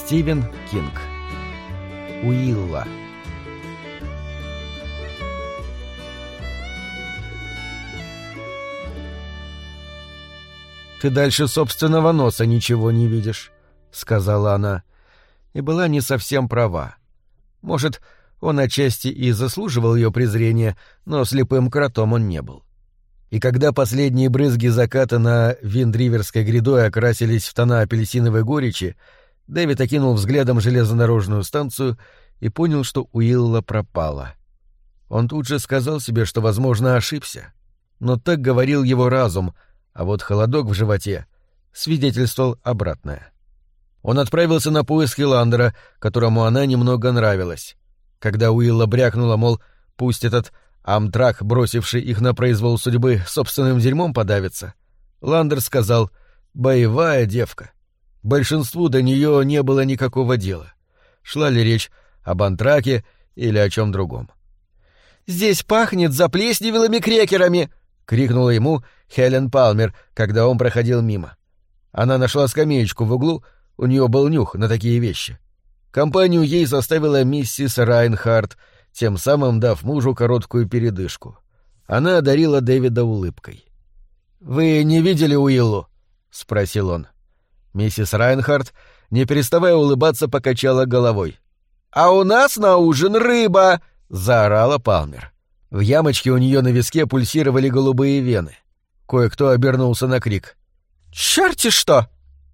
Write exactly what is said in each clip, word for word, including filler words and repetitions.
Стивен Кинг. Уилла. «Ты дальше собственного носа ничего не видишь», — сказала она, и была не совсем права. Может, он отчасти и заслуживал ее презрения, но слепым кротом он не был. И когда последние брызги заката на Виндриверской грядой окрасились в тона апельсиновой горечи, Дэвид окинул взглядом железнодорожную станцию и понял, что Уилла пропала. Он тут же сказал себе, что, возможно, ошибся. Но так говорил его разум, а вот холодок в животе свидетельствовал обратное. Он отправился на поиски Ландера, которому она немного нравилась. Когда Уилла брякнула, мол, пусть этот Амтрак, бросивший их на произвол судьбы, собственным дерьмом подавится, Ландер сказал: «Боевая девка». Большинству до нее не было никакого дела. Шла ли речь об Антраке или о чем другом. «Здесь пахнет заплесневелыми крекерами!» — крикнула ему Хелен Палмер, когда он проходил мимо. Она нашла скамеечку в углу, у нее был нюх на такие вещи. Компанию ей составила миссис Райнхард, тем самым дав мужу короткую передышку. Она одарила Дэвида улыбкой. «Вы не видели Уиллу?» — спросил он. Миссис Райнхард, не переставая улыбаться, покачала головой. «А у нас на ужин рыба!» — заорала Палмер. В ямочке у нее на виске пульсировали голубые вены. Кое-кто обернулся на крик. «Чёрти что!»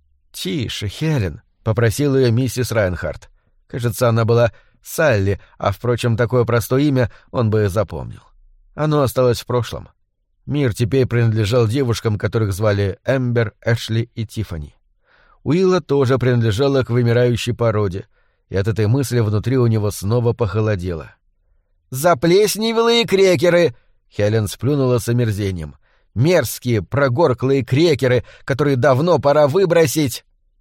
«Тише, Хелен!» — попросила ее миссис Райнхард. Кажется, она была Салли, а, впрочем, такое простое имя он бы запомнил. Оно осталось в прошлом. Мир теперь принадлежал девушкам, которых звали Эмбер, Эшли и Тиффани. Уилла тоже принадлежала к вымирающей породе, и от этой мысли внутри у него снова похолодело. «Заплесневелые крекеры!» — Хелен сплюнула с омерзением. «Мерзкие, прогорклые крекеры, которые давно пора выбросить!»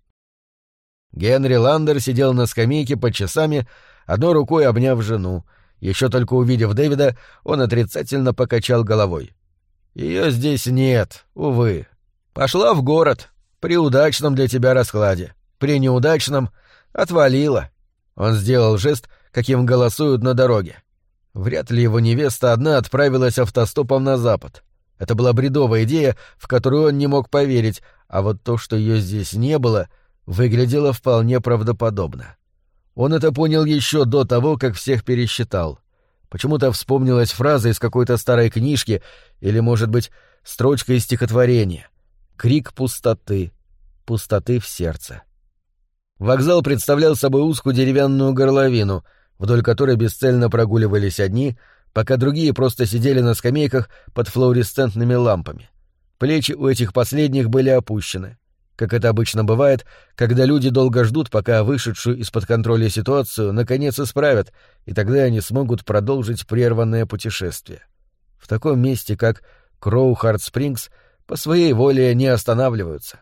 Генри Ландер сидел на скамейке под часами, одной рукой обняв жену. Еще только увидев Дэвида, он отрицательно покачал головой. «Ее здесь нет, увы. Пошла в город. При удачном для тебя раскладе. При неудачном отвалила». Он сделал жест, каким голосуют на дороге. Вряд ли его невеста одна отправилась автостопом на запад. Это была бредовая идея, в которую он не мог поверить, а вот то, что ее здесь не было, выглядело вполне правдоподобно. Он это понял еще до того, как всех пересчитал. Почему-то вспомнилась фраза из какой-то старой книжки или, может быть, строчка из стихотворения. Крик пустоты, пустоты в сердце. Вокзал представлял собой узкую деревянную горловину, вдоль которой бесцельно прогуливались одни, пока другие просто сидели на скамейках под флуоресцентными лампами. Плечи у этих последних были опущены. Как это обычно бывает, когда люди долго ждут, пока вышедшую из-под контроля ситуацию наконец исправят, и тогда они смогут продолжить прерванное путешествие. В таком месте, как Кроухард-Спрингс, по своей воле не останавливаются.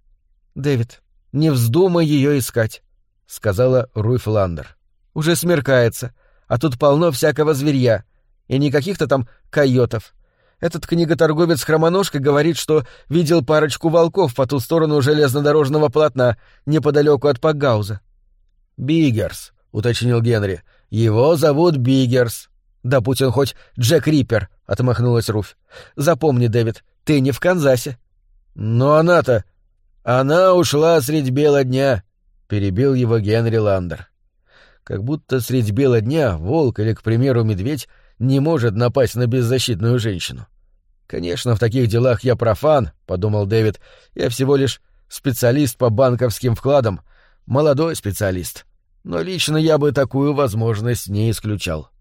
«Дэвид, не вздумай ее искать», — сказала Руфь Ландер. «Уже смеркается, а тут полно всякого зверья, и не каких-то там койотов. Этот книготорговец-хромоножка говорит, что видел парочку волков по ту сторону железнодорожного полотна, неподалеку от Пакгауза». «Биггерс», — уточнил Генри. «Его зовут Биггерс». «Да будь он хоть Джек Риппер», — отмахнулась Руфь. «Запомни, Дэвид, ты не в Канзасе». «Но она-то... она ушла средь бела дня», — перебил его Генри Ландер. Как будто средь бела дня волк или, к примеру, медведь не может напасть на беззащитную женщину. «Конечно, в таких делах я профан», — подумал Дэвид. «Я всего лишь специалист по банковским вкладам, молодой специалист. Но лично я бы такую возможность не исключал.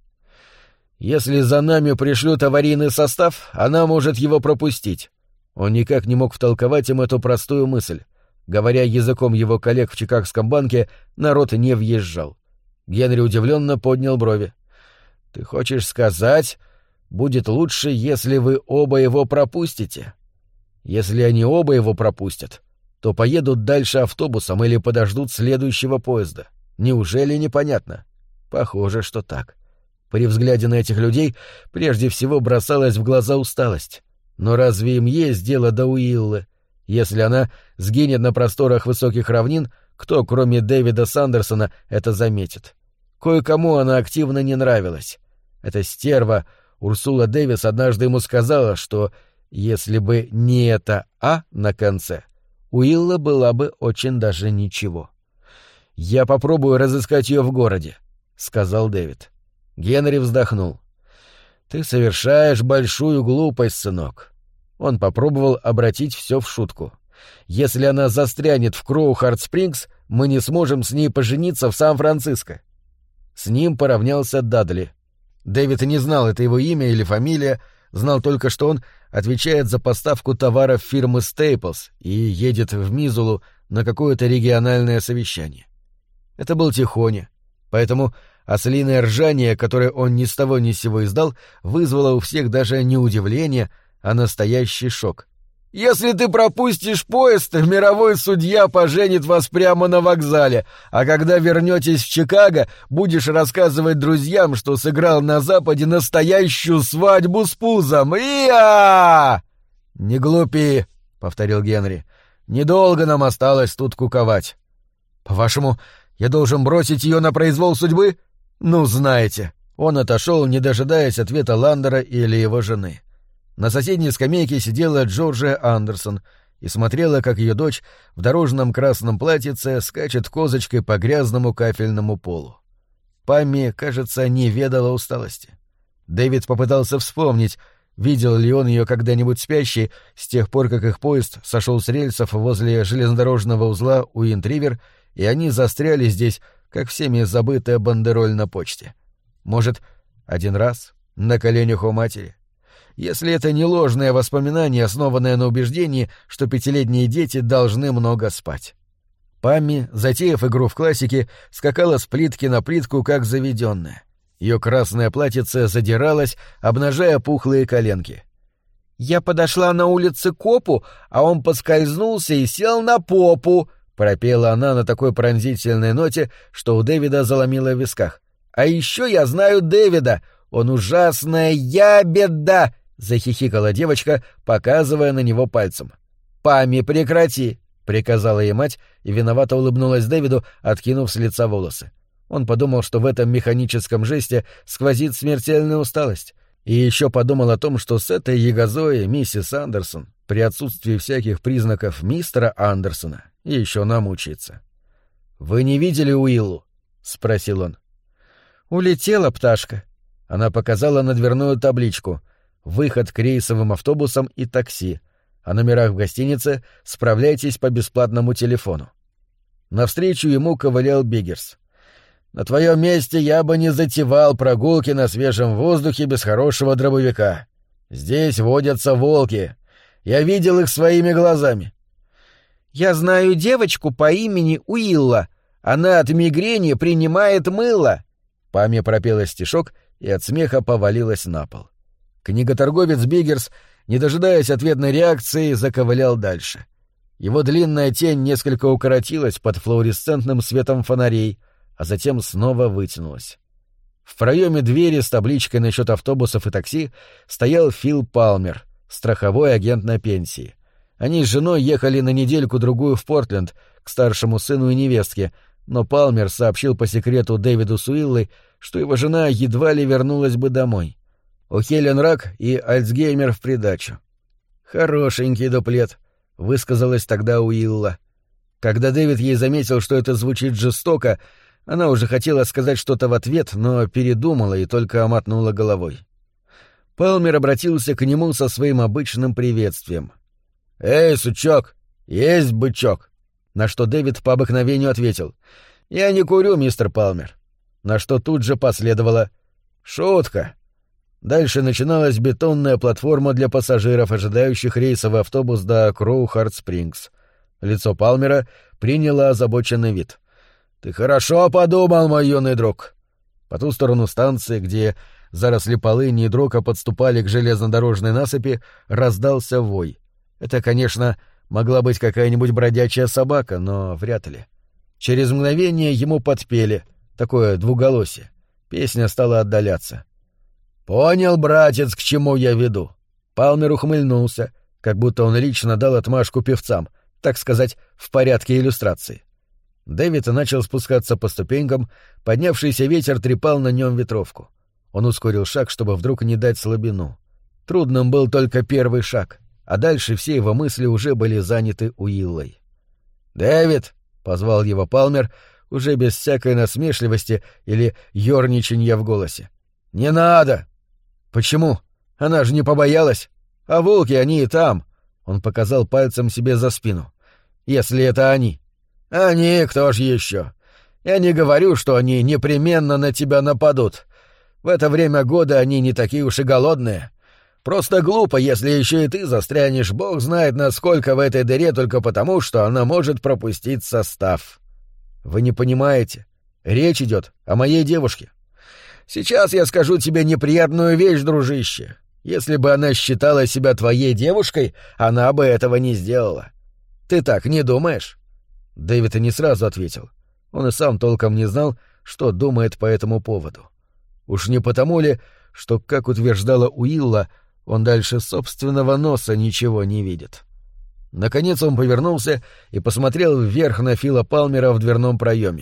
Если за нами пришлют аварийный состав, она может его пропустить». Он никак не мог втолковать им эту простую мысль. Говоря языком его коллег в Чикагском банке, народ не въезжал. Генри удивленно поднял брови. «Ты хочешь сказать, будет лучше, если вы оба его пропустите? Если они оба его пропустят, то поедут дальше автобусом или подождут следующего поезда. Неужели непонятно? Похоже, что так. При взгляде на этих людей прежде всего бросалась в глаза усталость. Но разве им есть дело до Уиллы? Если она сгинет на просторах высоких равнин, Кто, кроме Дэвида Сандерсона, это заметит? Кое-кому она активно не нравилась. Эта стерва Урсула Дэвис однажды ему сказала, что если бы не это «а» на конце, Уилла была бы очень даже ничего. «Я попробую разыскать ее в городе», — сказал Дэвид. Генри вздохнул. «Ты совершаешь большую глупость, сынок». Он попробовал обратить все в шутку. «Если она застрянет в Кроу-Харт-Спрингс, мы не сможем с ней пожениться в Сан-Франциско». С ним поравнялся Дадли. Дэвид не знал, это его имя или фамилия, знал только, что он отвечает за поставку товаров фирмы Стейплс и едет в Мизулу на какое-то региональное совещание. Это был Тихоня, поэтому ослиное ржание, которое он ни с того ни с сего издал, вызвало у всех даже не удивление, а настоящий шок. «Если ты пропустишь поезд, мировой судья поженит вас прямо на вокзале, а когда вернетесь в Чикаго, будешь рассказывать друзьям, что сыграл на Западе настоящую свадьбу с пузом. И-а!» «Не глупи», — повторил Генри. «Недолго нам осталось тут куковать». «По-вашему, я должен бросить ее на произвол судьбы?» «Ну, знаете». Он отошел, не дожидаясь ответа Ландера или его жены. На соседней скамейке сидела Джорджия Андерсон и смотрела, как ее дочь в дорожном красном платьице скачет козочкой по грязному кафельному полу. Памми, кажется, не ведала усталости. Дэвид попытался вспомнить, видел ли он ее когда-нибудь спящей с тех пор, как их поезд сошел с рельсов возле железнодорожного узла Уинт-Ривер, и они застряли здесь, как всеми забытая бандероль на почте. Может, один раз на коленях у матери? Если это не ложное воспоминание, основанное на убеждении, что пятилетние дети должны много спать. Памми, затеяв игру в классике, скакала с плитки на плитку, как заведенная. Ее красное платьице задиралось, обнажая пухлые коленки. «Я подошла на улице к копу, а он поскользнулся и сел на попу», — пропела она на такой пронзительной ноте, что у Дэвида заломило в висках. «А еще я знаю Дэвида, он ужасная ябеда!» — захихикала девочка, показывая на него пальцем. «Памми, прекрати!» — приказала ей мать и виновато улыбнулась Дэвиду, откинув с лица волосы. Он подумал, что в этом механическом жесте сквозит смертельная усталость, и еще подумал о том, что с этой ягозой миссис Андерсон, при отсутствии всяких признаков мистера Андерсона, еще намучается. «Вы не видели Уиллу?» — спросил он. «Улетела пташка». Она показала на дверную табличку «Выход к рейсовым автобусам и такси». О номерах в гостинице справляйтесь по бесплатному телефону. Навстречу ему ковылял Биггерс. «На твоем месте я бы не затевал прогулки на свежем воздухе без хорошего дробовика. Здесь водятся волки. Я видел их своими глазами». «Я знаю девочку по имени Уилла. Она от мигрени принимает мыло». Памми пропела стишок и от смеха повалилась на пол. Книготорговец Биггерс, не дожидаясь ответной реакции, заковылял дальше. Его длинная тень несколько укоротилась под флуоресцентным светом фонарей, а затем снова вытянулась. В проеме двери с табличкой насчет автобусов и такси стоял Фил Палмер, страховой агент на пенсии. Они с женой ехали на недельку-другую в Портленд к старшему сыну и невестке, но Палмер сообщил по секрету Дэвиду с Уиллой, что его жена едва ли вернулась бы домой. У Хелен рак и Альцгеймер в придачу. «Хорошенький дуплет», — высказалась тогда Уилла. Когда Дэвид ей заметил, что это звучит жестоко, она уже хотела сказать что-то в ответ, но передумала и только мотнула головой. Палмер обратился к нему со своим обычным приветствием. «Эй, сучок, есть бычок!» На что Дэвид по обыкновению ответил: «Я не курю, мистер Палмер». На что тут же последовало: «Шутка». Дальше начиналась бетонная платформа для пассажиров, ожидающих рейсовый автобус до Кроу-Харт-Спрингс. Лицо Палмера приняло озабоченный вид. «Ты хорошо подумал, мой юный друг». По ту сторону станции, где заросли полыни и дрока подступали к железнодорожной насыпи, раздался вой. Это, конечно, могла быть какая-нибудь бродячая собака, но вряд ли. Через мгновение ему подпели, такое двуголосие. Песня стала отдаляться. «Понял, братец, к чему я веду?» Палмер ухмыльнулся, как будто он лично дал отмашку певцам, так сказать, в порядке иллюстрации. Дэвид начал спускаться по ступенькам, поднявшийся ветер трепал на нем ветровку. Он ускорил шаг, чтобы вдруг не дать слабину. Трудным был только первый шаг, а дальше все его мысли уже были заняты Уиллой. «Дэвид!» — позвал его Палмер, уже без всякой насмешливости или ёрничанья в голосе. «Не надо!» «Почему? Она же не побоялась. А волки, они и там!» Он показал пальцем себе за спину. «Если это они». «Они, кто ж еще? Я не говорю, что они непременно на тебя нападут. В это время года они не такие уж и голодные. Просто глупо, если еще и ты застрянешь, бог знает насколько в этой дыре только потому, что она может пропустить состав». «Вы не понимаете. Речь идет о моей девушке». «Сейчас я скажу тебе неприятную вещь, дружище. Если бы она считала себя твоей девушкой, она бы этого не сделала. Ты так не думаешь?» Дэвид и не сразу ответил. Он и сам толком не знал, что думает по этому поводу. Уж не потому ли, что, как утверждала Уилла, он дальше собственного носа ничего не видит. Наконец он повернулся и посмотрел вверх на Фила Палмера в дверном проеме.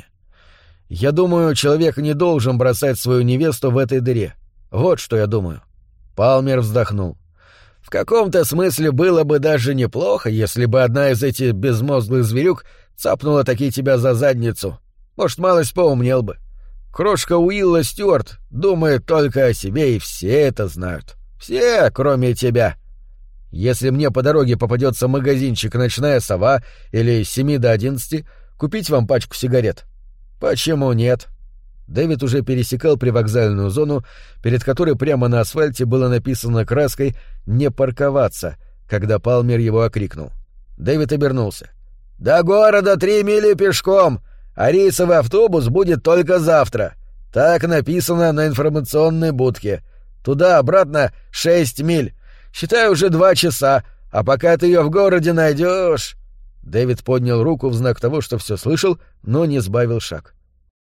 «Я думаю, человек не должен бросать свою невесту в этой дыре. Вот что я думаю». Палмер вздохнул. «В каком-то смысле было бы даже неплохо, если бы одна из этих безмозглых зверюк цапнула таки тебя за задницу. Может, малость поумнел бы. Крошка Уилла Стюарт думает только о себе, и все это знают. Все, кроме тебя. Если мне по дороге попадется магазинчик «Ночная сова» или с семи до одиннадцати, купить вам пачку сигарет? Почему нет?» Дэвид уже пересекал привокзальную зону, перед которой прямо на асфальте было написано краской «Не парковаться», когда Палмер его окрикнул. Дэвид обернулся. «До города три мили пешком, а рейсовый автобус будет только завтра. Так написано на информационной будке. Туда-обратно шесть миль. Считай, уже два часа, а пока ты ее в городе найдешь...» Дэвид поднял руку в знак того, что все слышал, но не сбавил шаг.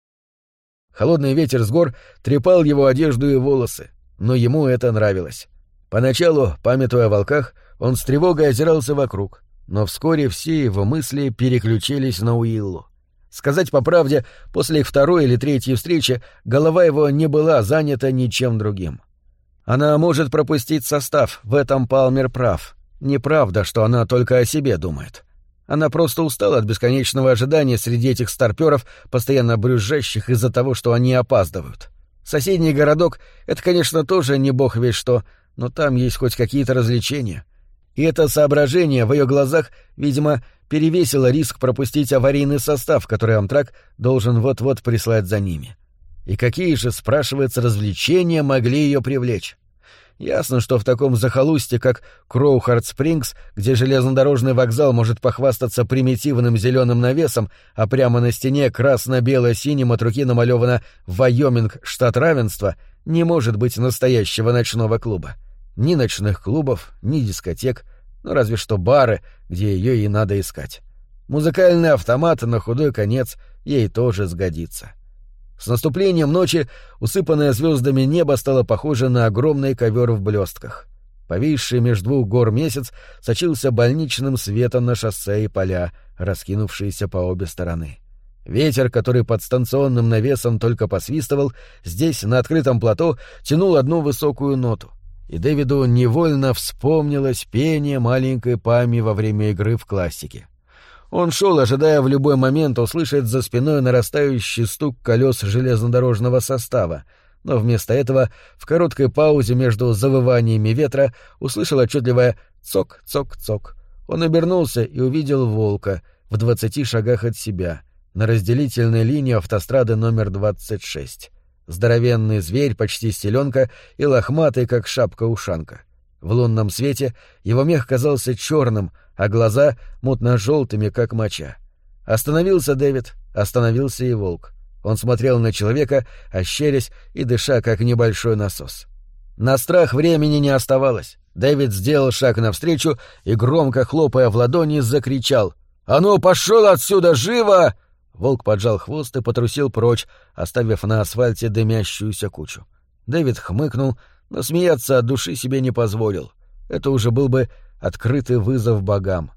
Холодный ветер с гор трепал его одежду и волосы, но ему это нравилось. Поначалу, памятуя о волках, он с тревогой озирался вокруг, но вскоре все его мысли переключились на Уиллу. Сказать по правде, после их второй или третьей встречи голова его не была занята ничем другим. Она может пропустить состав, в этом Палмер прав. Неправда, что она только о себе думает. Она просто устала от бесконечного ожидания среди этих старпёров, постоянно брюзжащих из-за того, что они опаздывают. Соседний городок — это, конечно, тоже не бог весть что, но там есть хоть какие-то развлечения. И это соображение в ее глазах, видимо, перевесило риск пропустить аварийный состав, который Амтрак должен вот-вот прислать за ними. И какие же, спрашивается, развлечения могли ее привлечь? Ясно, что в таком захолустье, как Кроухард-Спрингс, где железнодорожный вокзал может похвастаться примитивным зеленым навесом, а прямо на стене красно-бело-синим от руки намалевано «Вайоминг, штат равенства», не может быть настоящего ночного клуба. Ни ночных клубов, ни дискотек, ну разве что бары, где ее и надо искать. Музыкальный автомат на худой конец ей тоже сгодится. С наступлением ночи усыпанное звездами небо стало похоже на огромный ковер в блестках. Повисший между двух гор месяц сочился больничным светом на шоссе и поля, раскинувшиеся по обе стороны. Ветер, который под станционным навесом только посвистывал, здесь, на открытом плато, тянул одну высокую ноту, и Дэвиду невольно вспомнилось пение маленькой Пами во время игры в классике. Он шел, ожидая в любой момент услышать за спиной нарастающий стук колес железнодорожного состава, но вместо этого в короткой паузе между завываниями ветра услышал отчетливое «цок-цок-цок». Он обернулся и увидел волка в двадцати шагах от себя, на разделительной линии автострады номер двадцать шесть. Здоровенный зверь, почти селенка, и лохматый, как шапка-ушанка. В лунном свете его мех казался черным, а глаза — мутно-желтыми, как моча. Остановился Дэвид, остановился и волк. Он смотрел на человека, ощерясь и дыша, как небольшой насос. На страх времени не оставалось. Дэвид сделал шаг навстречу и, громко хлопая в ладони, закричал: «А ну, пошел отсюда, живо!» Волк поджал хвост и потрусил прочь, оставив на асфальте дымящуюся кучу. Дэвид хмыкнул, но смеяться от души себе не позволил. Это уже был бы открытый вызов богам.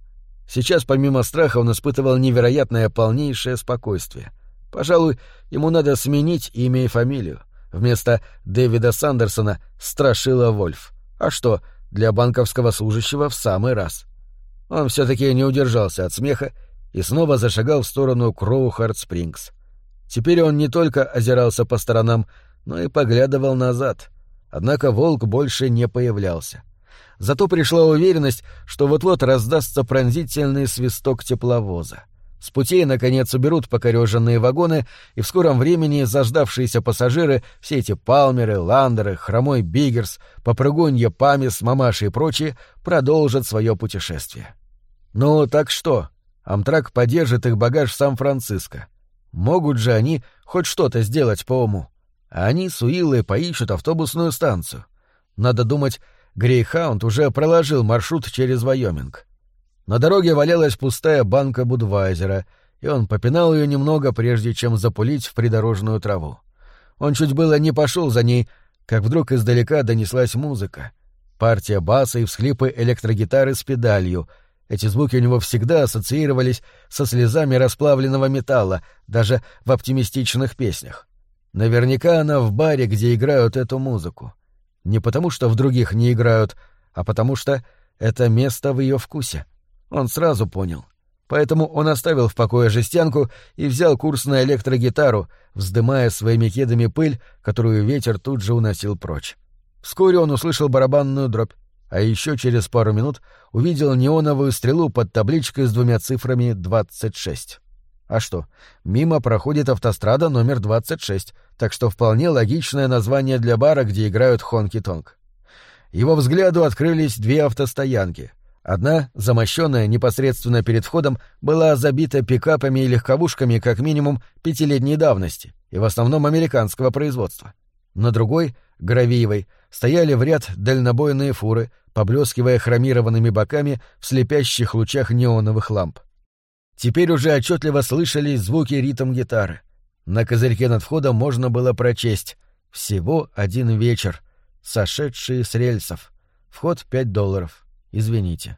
Сейчас помимо страха он испытывал невероятное полнейшее спокойствие. Пожалуй, ему надо сменить имя и фамилию. Вместо Дэвида Сандерсона — Страшила Вольф. А что, для банковского служащего в самый раз. Он все-таки не удержался от смеха и снова зашагал в сторону Кроухард-Спрингс. Теперь он не только озирался по сторонам, но и поглядывал назад. Однако волк больше не появлялся. Зато пришла уверенность, что вот-вот раздастся пронзительный свисток тепловоза. С путей, наконец, уберут покореженные вагоны, и в скором времени заждавшиеся пассажиры, все эти Палмеры, Ландеры, Хромой Биггерс, Попрыгунья Памис, Мамаши и прочие продолжат свое путешествие. Ну, так что? Амтрак подержит их багаж в Сан-Франциско. Могут же они хоть что-то сделать по уму. А они с Уиллой поищут автобусную станцию. Надо думать, Грейхаунд уже проложил маршрут через Вайоминг. На дороге валялась пустая банка Будвайзера, и он попинал ее немного, прежде чем запулить в придорожную траву. Он чуть было не пошел за ней, как вдруг издалека донеслась музыка. Партия баса и всхлипы электрогитары с педалью. Эти звуки у него всегда ассоциировались со слезами расплавленного металла, даже в оптимистичных песнях. Наверняка она в баре, где играют эту музыку. Не потому, что в других не играют, а потому что это место в ее вкусе. Он сразу понял. Поэтому он оставил в покое жестянку и взял курс на электрогитару, вздымая своими кедами пыль, которую ветер тут же уносил прочь. Вскоре он услышал барабанную дробь, а еще через пару минут увидел неоновую стрелу под табличкой с двумя цифрами двадцать шесть. А что, мимо проходит автострада номер двадцать шесть, так что вполне логичное название для бара, где играют хонки-тонк. Его взгляду открылись две автостоянки. Одна, замощенная непосредственно перед входом, была забита пикапами и легковушками как минимум пятилетней давности и в основном американского производства. На другой, гравиевой, стояли в ряд дальнобойные фуры, поблескивая хромированными боками в слепящих лучах неоновых ламп. Теперь уже отчетливо слышались звуки ритм-гитары. На козырьке над входом можно было прочесть «Всего один вечер. Сошедшие с рельсов. Вход пять долларов. Извините».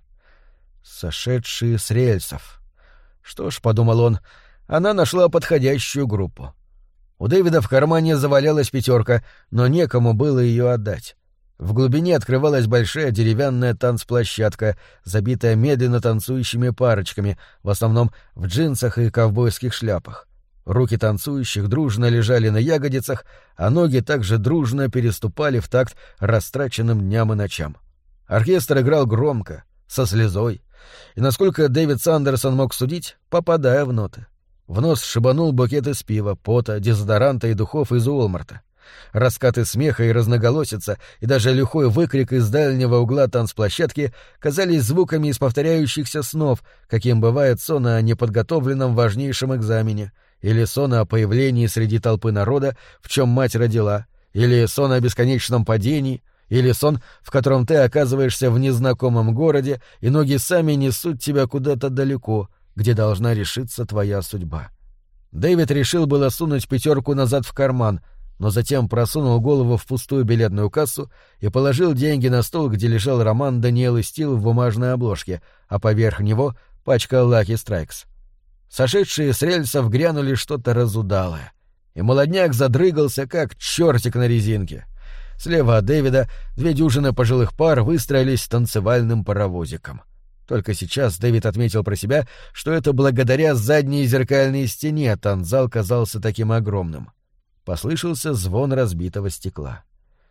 «Сошедшие с рельсов». Что ж, — подумал он, — она нашла подходящую группу. У Дэвида в кармане завалялась пятерка, но некому было ее отдать. В глубине открывалась большая деревянная танцплощадка, забитая медленно танцующими парочками, в основном в джинсах и ковбойских шляпах. Руки танцующих дружно лежали на ягодицах, а ноги также дружно переступали в такт растраченным дням и ночам. Оркестр играл громко, со слезой, и, насколько Дэвид Сандерсон мог судить, попадая в ноты. В нос шибанул букет из пива, пота, дезодоранта и духов из Уолмарта. Раскаты смеха и разноголосица, и даже лихой выкрик из дальнего угла танцплощадки казались звуками из повторяющихся снов, каким бывает сон о неподготовленном важнейшем экзамене, или сон о появлении среди толпы народа, в чем мать родила, или сон о бесконечном падении, или сон, в котором ты оказываешься в незнакомом городе, и ноги сами несут тебя куда-то далеко, где должна решиться твоя судьба. Дэвид решил было сунуть пятерку назад в карман, но затем просунул голову в пустую билетную кассу и положил деньги на стол, где лежал роман Даниэлы Стил в бумажной обложке, а поверх него пачка Lucky Strikes. Сошедшие с рельсов грянули что-то разудалое, и молодняк задрыгался, как чертик на резинке. Слева от Дэвида две дюжины пожилых пар выстроились танцевальным паровозиком. Только сейчас Дэвид отметил про себя, что это благодаря задней зеркальной стене танцзал казался таким огромным. Послышался звон разбитого стекла.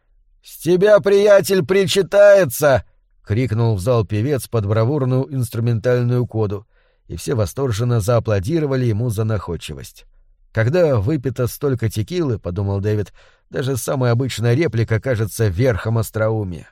«С тебя, приятель, причитается!» — крикнул в зал певец под бравурную инструментальную коду, и все восторженно зааплодировали ему за находчивость. Когда выпито столько текилы, — подумал Дэвид, — даже самая обычная реплика кажется верхом остроумия.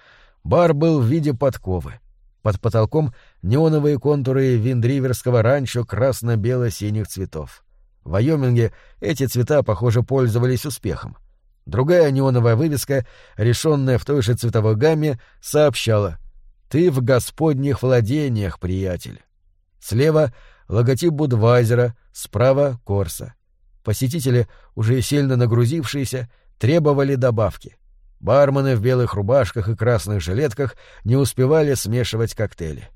Бар был в виде подковы. Под потолком неоновые контуры виндриверского ранчо красно-бело-синих цветов. В Вайоминге эти цвета, похоже, пользовались успехом. Другая неоновая вывеска, решенная в той же цветовой гамме, сообщала: «Ты в господних владениях, приятель». Слева — логотип Будвайзера, справа — Корса. Посетители, уже сильно нагрузившиеся, требовали добавки. Бармены в белых рубашках и красных жилетках не успевали смешивать коктейли.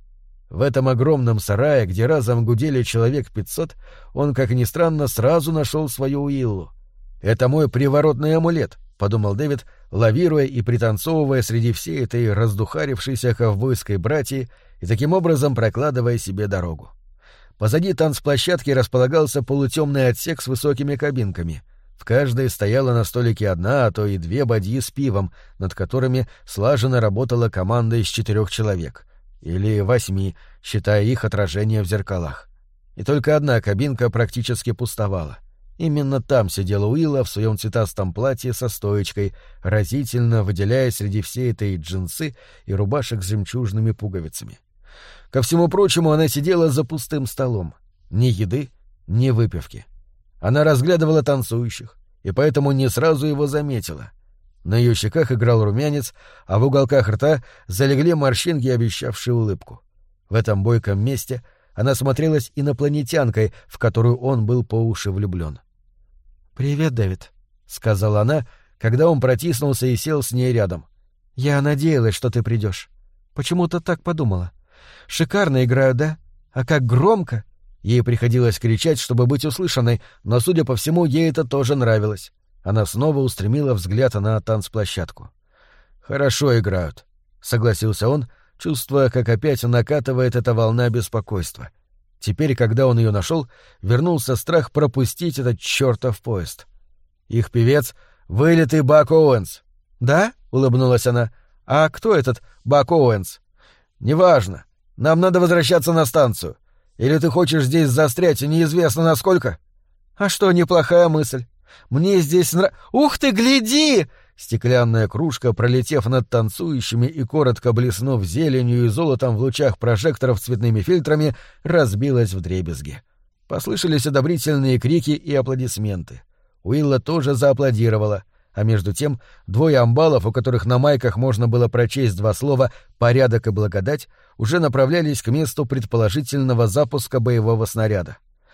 В этом огромном сарае, где разом гудели человек пятьсот, он, как ни странно, сразу нашел свою Уиллу. «Это мой приворотный амулет», — подумал Дэвид, лавируя и пританцовывая среди всей этой раздухарившейся ковбойской братьи и таким образом прокладывая себе дорогу. Позади танцплощадки располагался полутемный отсек с высокими кабинками. В каждой стояла на столике одна, а то и две бадьи с пивом, над которыми слаженно работала команда из четырех человек. Или восьми, считая их отражение в зеркалах. И только одна кабинка практически пустовала. Именно там сидела Уилла в своем цветастом платье со стоечкой, разительно выделяясь среди всей этой джинсы и рубашек с жемчужными пуговицами. Ко всему прочему, она сидела за пустым столом. Ни еды, ни выпивки. Она разглядывала танцующих, и поэтому не сразу его заметила. На ее щеках играл румянец, а в уголках рта залегли морщинки, обещавшие улыбку. В этом бойком месте она смотрелась инопланетянкой, в которую он был по уши влюблен. «Привет, Дэвид», — сказала она, когда он протиснулся и сел с ней рядом. «Я надеялась, что ты придешь. Почему-то так подумала. Шикарно играю, да? А как громко!» Ей приходилось кричать, чтобы быть услышанной, но, судя по всему, ей это тоже нравилось. Она снова устремила взгляд на танцплощадку. «Хорошо играют», — согласился он, чувствуя, как опять накатывает эта волна беспокойства. Теперь, когда он ее нашел, вернулся страх пропустить этот чертов поезд. «Их певец — вылитый Бак Оуэнс». «Да?» — улыбнулась она. «А кто этот Бак Оуэнс?» «Неважно. Нам надо возвращаться на станцию. Или ты хочешь здесь застрять, неизвестно насколько?» «А что, неплохая мысль. Мне здесь нрав... Ух ты, гляди!» Стеклянная кружка, пролетев над танцующими и коротко блеснув зеленью и золотом в лучах прожекторов цветными фильтрами, разбилась вдребезги. Послышались одобрительные крики и аплодисменты. Уилла тоже зааплодировала, а между тем двое амбалов, у которых на майках можно было прочесть два слова «порядок» и «благодать», уже направлялись к месту предположительного запуска боевого снаряда.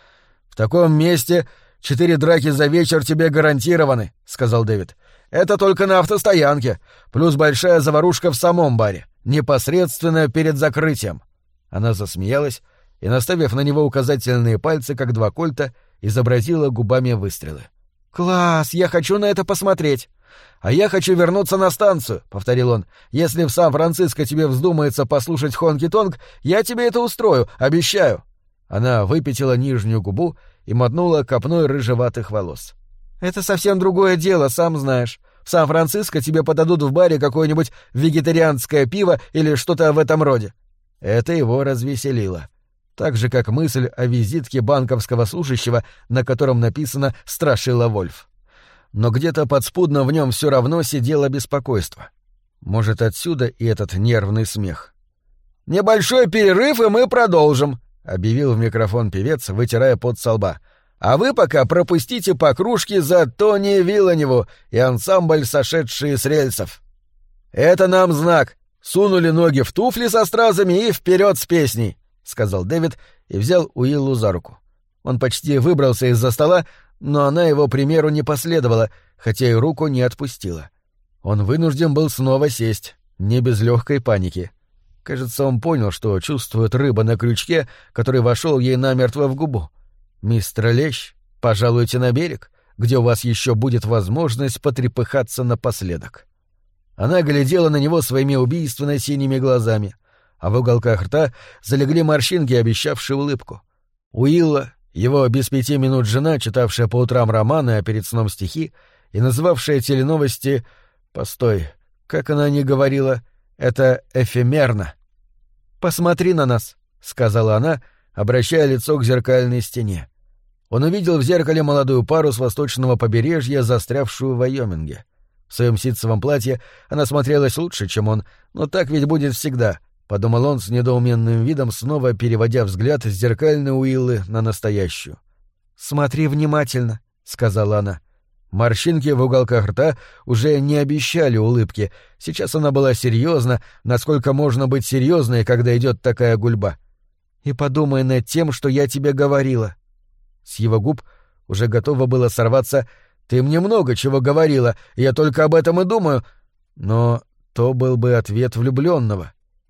«В таком месте четыре драки за вечер тебе гарантированы», — сказал Дэвид. «Это только на автостоянке, плюс большая заварушка в самом баре, непосредственно перед закрытием». Она засмеялась и, наставив на него указательные пальцы, как два кольта, изобразила губами выстрелы. «Класс! Я хочу на это посмотреть!» «А я хочу вернуться на станцию», — повторил он. «Если в Сан-Франциско тебе вздумается послушать хонки-тонг, я тебе это устрою, обещаю». Она выпятила нижнюю губу и мотнула копной рыжеватых волос. «Это совсем другое дело, сам знаешь. В Сан-Франциско тебе подадут в баре какое-нибудь вегетарианское пиво или что-то в этом роде». Это его развеселило. Так же, как мысль о визитке банковского служащего, на котором написано «Страшила Вольф». Но где-то подспудно в нем все равно сидело беспокойство. Может, отсюда и этот нервный смех. «Небольшой перерыв, и мы продолжим», — объявил в микрофон певец, вытирая пот со лба. «А вы пока пропустите по кружке за Тони Вилланеву и ансамбль, сошедшие с рельсов». «Это нам знак. Сунули ноги в туфли со стразами и вперед с песней», — сказал Дэвид и взял Уиллу за руку. Он почти выбрался из-за стола, но она его примеру не последовала, хотя и руку не отпустила. Он вынужден был снова сесть, не без легкой паники. Кажется, он понял, что чувствует рыба на крючке, который вошел ей намертво в губу. «Мистер Лещ, пожалуйте на берег, где у вас еще будет возможность потрепыхаться напоследок». Она глядела на него своими убийственно-синими глазами, а в уголках рта залегли морщинки, обещавшие улыбку. Уилла, его без пяти минут жена, читавшая по утрам романы, а перед сном стихи, и называвшая теленовости... Постой, как она не говорила, это эфемерно. «Посмотри на нас», — сказала она, обращая лицо к зеркальной стене. Он увидел в зеркале молодую пару с восточного побережья, застрявшую в Вайоминге. В своем ситцевом платье она смотрелась лучше, чем он, но так ведь будет всегда, — подумал он с недоуменным видом, снова переводя взгляд с зеркальной Уиллы на настоящую. «Смотри внимательно», — сказала она. Морщинки в уголках рта уже не обещали улыбки. Сейчас она была серьезна, насколько можно быть серьезной, когда идет такая гульба. «И подумай над тем, что я тебе говорила». С его губ уже готово было сорваться: «Ты мне много чего говорила, я только об этом и думаю». Но то был бы ответ влюбленного.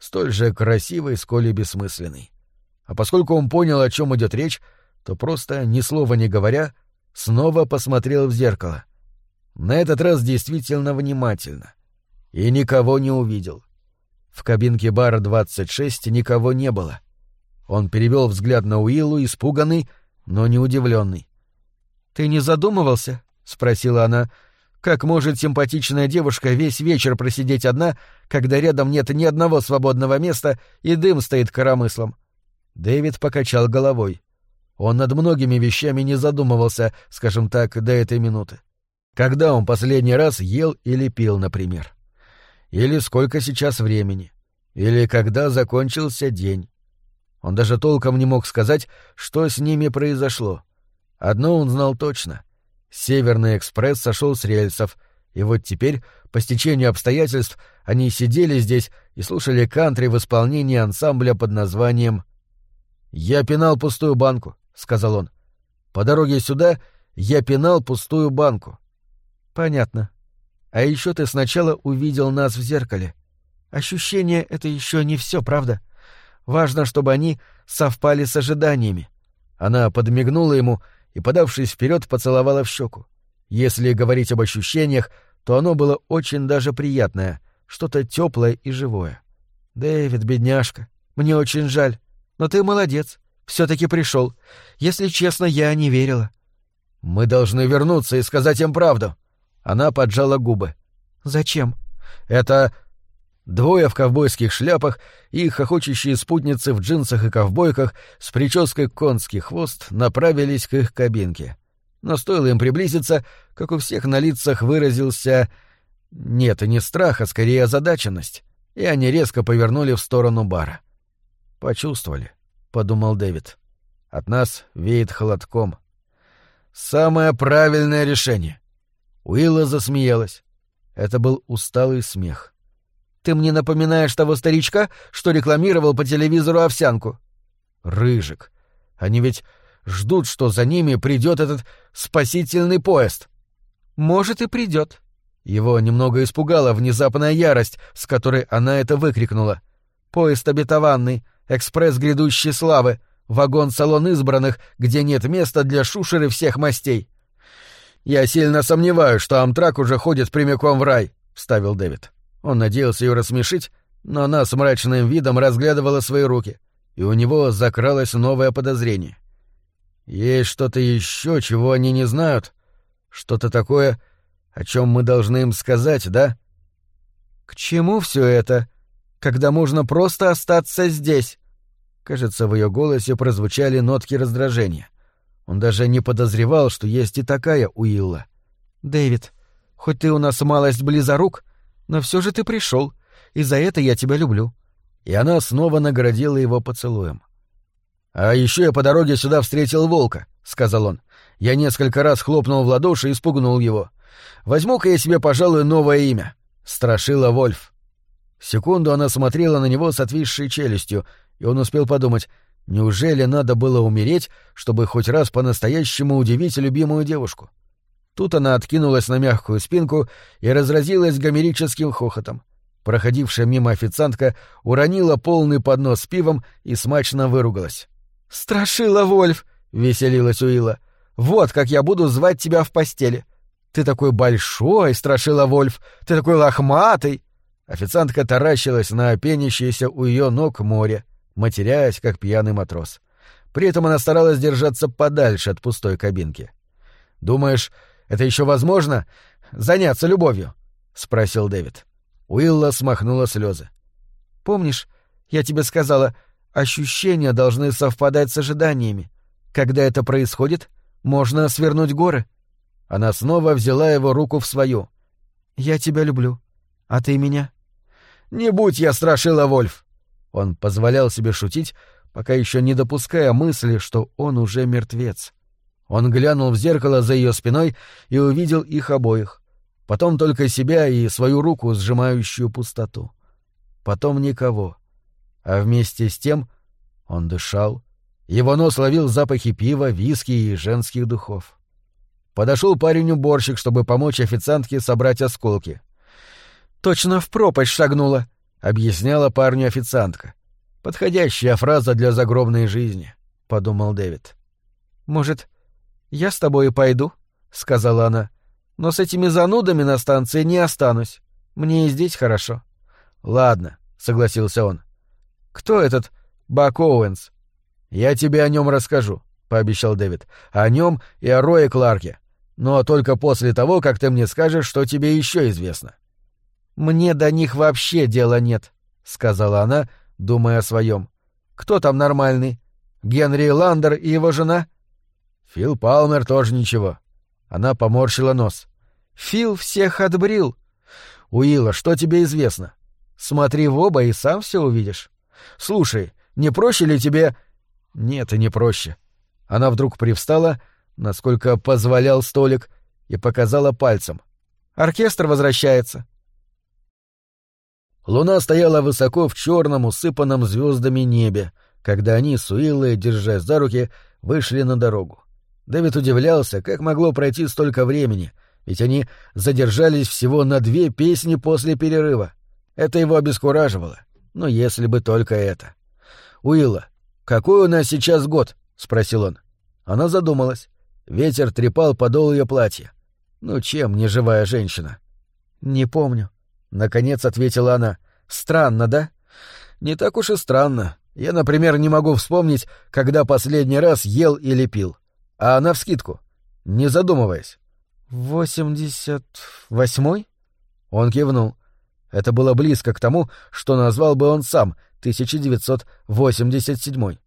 столь же красивой, сколь и бессмысленной. А поскольку он понял, о чем идет речь, то просто, ни слова не говоря, снова посмотрел в зеркало. На этот раз действительно внимательно. И никого не увидел. В кабинке бара двадцать шесть никого не было. Он перевел взгляд на Уиллу, испуганный, но не удивленный. «Ты не задумывался?» — спросила она. «Как может симпатичная девушка весь вечер просидеть одна, когда рядом нет ни одного свободного места и дым стоит коромыслом?» Дэвид покачал головой. Он над многими вещами не задумывался, скажем так, до этой минуты. Когда он последний раз ел или пил, например? Или сколько сейчас времени? Или когда закончился день? Он даже толком не мог сказать, что с ними произошло. Одно он знал точно. Северный экспресс сошел с рельсов, и вот теперь, по стечению обстоятельств, они сидели здесь и слушали кантри в исполнении ансамбля под названием «Я пинал пустую банку», — сказал он. «По дороге сюда я пинал пустую банку». «Понятно. А еще ты сначала увидел нас в зеркале. Ощущение — это еще не все, правда? Важно, чтобы они совпали с ожиданиями». Она подмигнула ему и, подавшись вперед, поцеловала в щеку. Если говорить об ощущениях, то оно было очень даже приятное, что-то теплое и живое. «Дэвид, бедняжка, мне очень жаль. Но ты молодец. Все-таки пришел. Если честно, я не верила». «Мы должны вернуться и сказать им правду». Она поджала губы. «Зачем?» «Это...» Двое в ковбойских шляпах и хохочущие спутницы в джинсах и ковбойках с прической конский хвост направились к их кабинке. Но стоило им приблизиться, как у всех на лицах выразился... Нет, и не страх, а скорее озадаченность, и они резко повернули в сторону бара. «Почувствовали», — подумал Дэвид. «От нас веет холодком». «Самое правильное решение». Уилла засмеялась. Это был усталый смех. «Ты мне напоминаешь того старичка, что рекламировал по телевизору овсянку». «Рыжик. Они ведь ждут, что за ними придет этот спасительный поезд». «Может, и придет». Его немного испугала внезапная ярость, с которой она это выкрикнула. «Поезд обетованный, экспресс грядущей славы, вагон-салон избранных, где нет места для шушеры всех мастей». «Я сильно сомневаюсь, что Амтрак уже ходит прямиком в рай», — вставил Дэвид. Он надеялся ее рассмешить, но она с мрачным видом разглядывала свои руки, и у него закралось новое подозрение. «Есть что-то еще, чего они не знают? Что-то такое, о чем мы должны им сказать, да?» «К чему все это, когда можно просто остаться здесь?» Кажется, в ее голосе прозвучали нотки раздражения. Он даже не подозревал, что есть и такая Уилла. «Дэвид, хоть ты у нас малость близорук, но все же ты пришел, и за это я тебя люблю». И она снова наградила его поцелуем. «А еще я по дороге сюда встретил волка», — сказал он. «Я несколько раз хлопнул в ладоши и спугнул его. Возьму-ка я себе, пожалуй, новое имя. Страшила Вольф». Секунду она смотрела на него с отвисшей челюстью, и он успел подумать, неужели надо было умереть, чтобы хоть раз по-настоящему удивить любимую девушку? Тут она откинулась на мягкую спинку и разразилась гомерическим хохотом. Проходившая мимо официантка уронила полный поднос с пивом и смачно выругалась. «Страшила Вольф!» — веселилась Уилла. «Вот как я буду звать тебя в постели. Ты такой большой, Страшила Вольф! Ты такой лохматый!» Официантка таращилась на пенящееся у ее ног море, матерясь, как пьяный матрос. При этом она старалась держаться подальше от пустой кабинки. «Думаешь, это еще возможно — заняться любовью?» — спросил Дэвид. Уилла смахнула слезы. «Помнишь, я тебе сказала, ощущения должны совпадать с ожиданиями. Когда это происходит, можно свернуть горы». Она снова взяла его руку в свою. «Я тебя люблю. А ты меня?» «Не будь я Страшила Вольф!» Он позволял себе шутить, пока еще не допуская мысли, что он уже мертвец. Он глянул в зеркало за ее спиной и увидел их обоих. Потом только себя и свою руку, сжимающую пустоту. Потом никого. А вместе с тем он дышал. Его нос ловил запахи пива, виски и женских духов. Подошел парень-уборщик, чтобы помочь официантке собрать осколки. «Точно в пропасть шагнула», — объясняла парню официантка. «Подходящая фраза для загробной жизни», — подумал Дэвид. «Может, я с тобой и пойду?» — сказала она. «Но с этими занудами на станции не останусь. Мне и здесь хорошо». «Ладно», — согласился он. «Кто этот Бак Оуэнс?» «Я тебе о нем расскажу», — пообещал Дэвид. «О нем и о Рое Кларке. Но только после того, как ты мне скажешь, что тебе еще известно». «Мне до них вообще дела нет», — сказала она, думая о своем. «Кто там нормальный? Генри Ландер и его жена?» «Фил Палмер тоже ничего». Она поморщила нос. «Фил всех отбрил». «Уилла, что тебе известно?» «Смотри в оба и сам все увидишь». «Слушай, не проще ли тебе...» «Нет, и не проще». Она вдруг привстала, насколько позволял столик, и показала пальцем. «Оркестр возвращается». Луна стояла высоко в черном, усыпанном звездами небе, когда они с Уиллой, держась за руки, вышли на дорогу. Дэвид удивлялся, как могло пройти столько времени, ведь они задержались всего на две песни после перерыва. Это его обескураживало, но если бы только это. «Уилла, какой у нас сейчас год?» — спросил он. Она задумалась. Ветер трепал подол ее платья. Ну чем не живая женщина? «Не помню», — наконец ответила она. «Странно, да?» «Не так уж и странно. Я, например, не могу вспомнить, когда последний раз ел или пил. А навскидку, не задумываясь». «Восемьдесят восьмой?» Он кивнул. Это было близко к тому, что назвал бы он сам, тысяча девятьсот восемьдесят седьмой.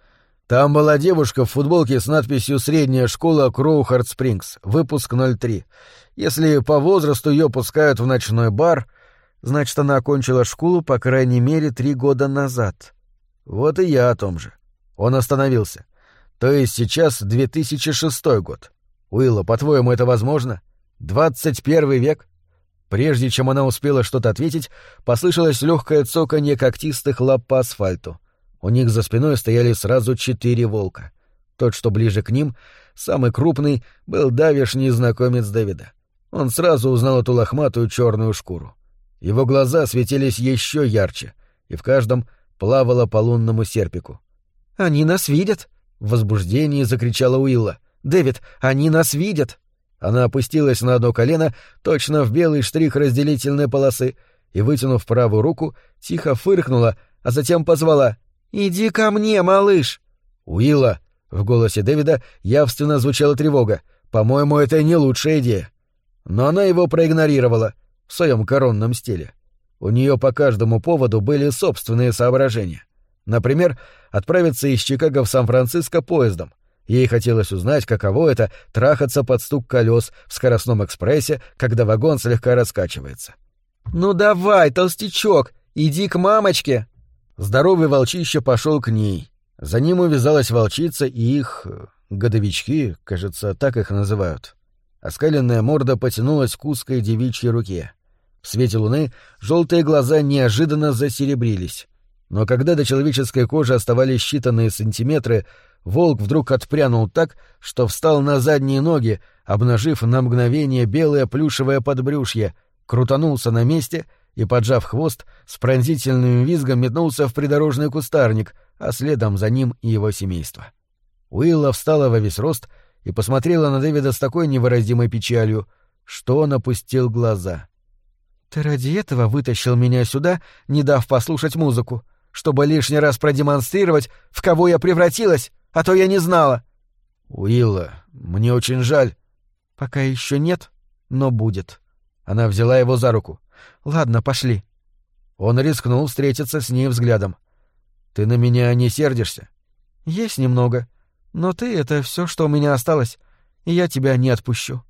Там была девушка в футболке с надписью «Средняя школа Кроухард-Спрингс, выпуск ноль три». Если по возрасту ее пускают в ночной бар, значит, она окончила школу по крайней мере три года назад. Вот и я о том же. Он остановился. То есть сейчас две тысячи шестой год. Уилла, по-твоему, это возможно? Двадцать первый век? Прежде чем она успела что-то ответить, послышалось легкое цоканье когтистых лап по асфальту. У них за спиной стояли сразу четыре волка. Тот, что ближе к ним, самый крупный, был давешний знакомец Дэвида. Он сразу узнал эту лохматую черную шкуру. Его глаза светились еще ярче, и в каждом плавало по лунному серпику. «Они нас видят!» — в возбуждении закричала Уилла. «Дэвид, они нас видят!» Она опустилась на одно колено, точно в белый штрих разделительной полосы, и, вытянув правую руку, тихо фыркнула, а затем позвала: «Иди ко мне, малыш!» «Уилла!» — в голосе Дэвида явственно звучала тревога. «По-моему, это не лучшая идея». Но она его проигнорировала в своем коронном стиле. У нее по каждому поводу были собственные соображения. Например, отправиться из Чикаго в Сан-Франциско поездом. Ей хотелось узнать, каково это — трахаться под стук колес в скоростном экспрессе, когда вагон слегка раскачивается. «Ну давай, толстячок, иди к мамочке!» Здоровый волчище пошел к ней. За ним увязалась волчица и их... годовички, кажется, так их называют. Оскаленная морда потянулась к узкой девичьей руке. В свете луны желтые глаза неожиданно засеребрились. Но когда до человеческой кожи оставались считанные сантиметры, волк вдруг отпрянул так, что встал на задние ноги, обнажив на мгновение белое плюшевое подбрюшье, крутанулся на месте и, поджав хвост, с пронзительным визгом метнулся в придорожный кустарник, а следом за ним и его семейство. Уилла встала во весь рост и посмотрела на Дэвида с такой невыразимой печалью, что он опустил глаза. «Ты ради этого вытащил меня сюда, не дав послушать музыку, чтобы лишний раз продемонстрировать, в кого я превратилась, а то я не знала». «Уилла, мне очень жаль». «Пока еще нет, но будет». Она взяла его за руку. «Ладно, пошли». Он рискнул встретиться с ней взглядом. «Ты на меня не сердишься?» «Есть немного. Но ты — это все, что у меня осталось, и я тебя не отпущу».